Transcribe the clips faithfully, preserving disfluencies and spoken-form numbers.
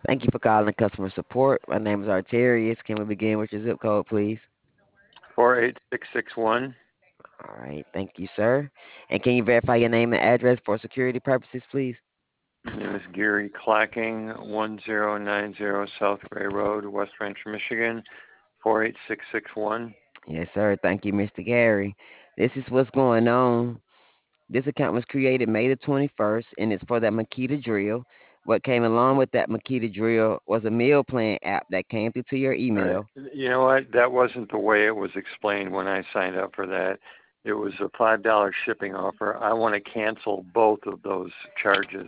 Thank you for calling customer support. My name is Arterius. Can we begin with your zip code, please? four eight six six one. All right. Thank you, sir. And can you verify your name and address for security purposes, please? My name is Gary Clacking, one zero nine zero South Gray Road, West Ranch, Michigan, four eight six six one. Yes, sir. Thank you, mister Gary. This is what's going on. This account was created May the twenty-first, and it's for that Makita drill. What came along with that Makita drill was a meal plan app that came through to your All right. email. You know what? That wasn't the way it was explained when I signed up for that. It was a five dollar shipping offer. I want to cancel both of those charges.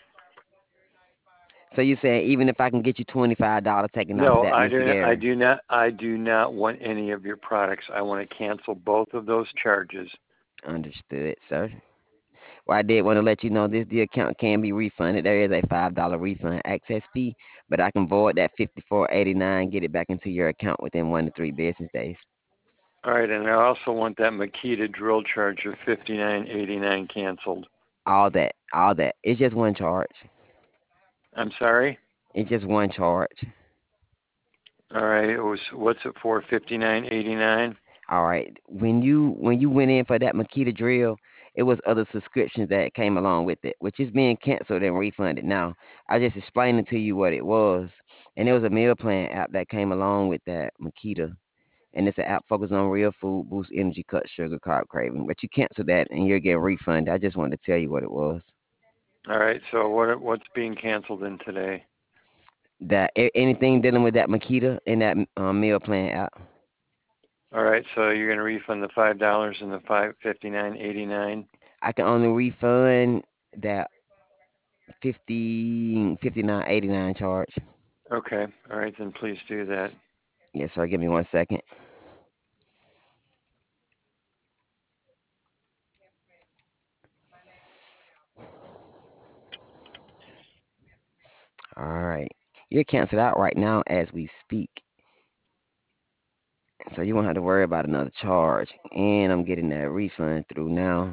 So you saying even if I can get you twenty-five dollars taken off of No, that, I mister do. I Gary? do not. I do not want any of your products. I want to cancel both of those charges. Understood, sir. Well, I did want to let you know this the account can be refunded. There is a five dollar refund access fee, but I can void that fifty-four eighty-nine, get it back into your account within one to three business days. All right, and I also want that Makita drill charge of fifty nine eighty nine canceled. All that, all that. It's just one charge. I'm sorry. It's just one charge. All right, it was what's it for? Fifty nine eighty nine. All right. When you when you went in for that Makita drill, it was other subscriptions that came along with it, which is being canceled and refunded now. I just explained to you what it was, and it was a meal plan app that came along with that Makita, and it's an app focused on real food, boost energy, cut sugar, carb craving. But you cancel that, and you're getting refunded. I just wanted to tell you what it was. All right, so what what's being canceled in today? That a- anything dealing with that Makita in that um, meal plan app, All right, so you're going to refund the five dollars and the five fifty nine eighty nine. I can only refund that fifty fifty nine eighty nine charge. Okay, all right, then please do that. Yes, sir. Give me one second. All right. You're canceled out right now as we speak. So you won't have to worry about another charge. And I'm getting that refund through now,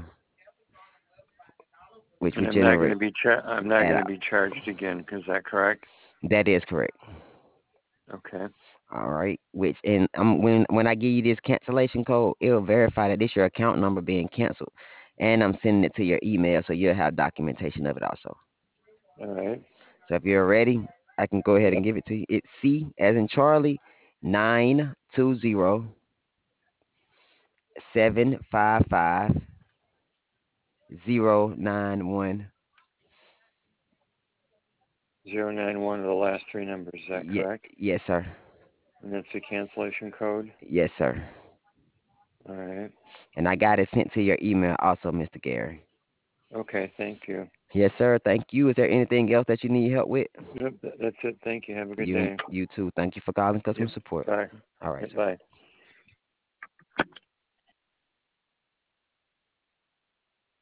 which And would I'm not going generate to be char- I'm not at going to out. be charged again. Is that correct? That is correct. Okay. All right. Which and um when when I give you this cancellation code, it'll verify that this your account number being canceled. And I'm sending it to your email so you'll have documentation of it also. All right. So if you're ready, I can go ahead and Yep. give it to you. It's C as in Charlie nine two zero seven five five zero nine one. Zero nine one of the last three numbers. Is that Ye- correct? yes, sir. And that's the cancellation code. Yes, sir. All right. And I got it sent to your email also, mister Gary. Okay. Thank you. Yes, sir. Thank you. Is there anything else that you need help with? Yep. That's it. Thank you. Have a good You day. you too. Thank you for calling customer Yep. support. Bye. All right, Yep, sir. bye.